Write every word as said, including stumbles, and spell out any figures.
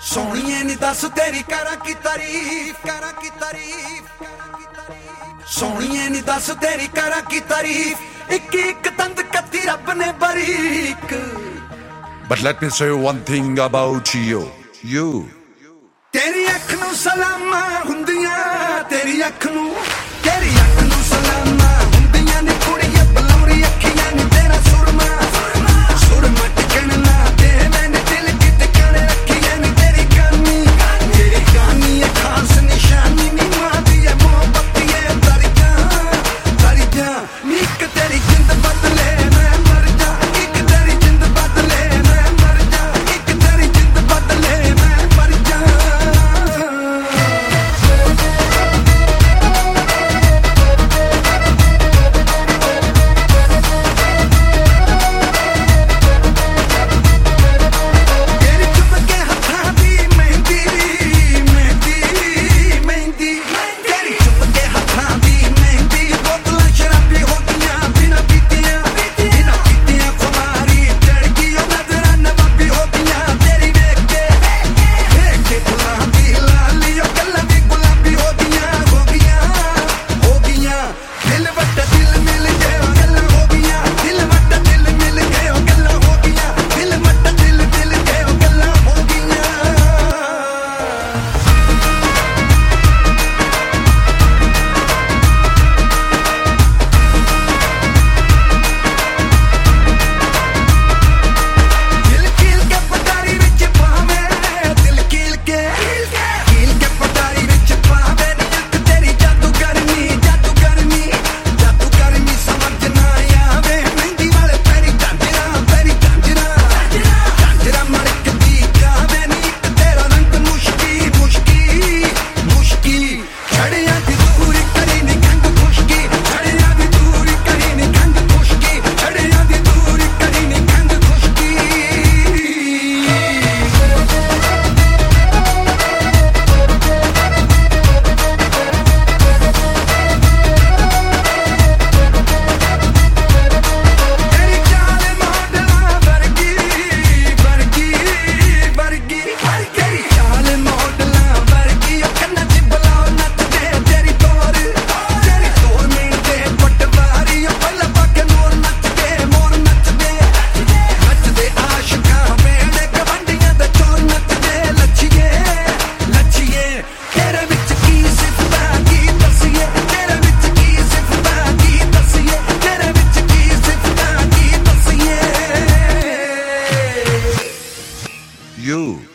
सोनिए नी दस तेरी करा की तारीफ, करा की तारीफ, सोनिए नी दस तेरी करा की तारीफ, एक एक तंद कत्ती रब ने बारीक। But let me say one thing about you, you. तेरी अख नू सलामा हुंदियां, तेरी अख नू, तेरी अख नू सलामा हुंदियां नी कुड़ियां बलौरी अखियां नी तेरा सुरमा, सुरमा टिकन ना दे मैंने दिल की टिकाने रखियां नी तेरी गानी, तेरी गानी है खास निशानी नी मां दी है मोहब्बत ये तारी जान, तारी जान नीक तेरी जिंद बदले मैं मर जा, एक तेरी जिंद बदले मैं मर जा, एक तेरी जिंद बदले मैं मर जा। You.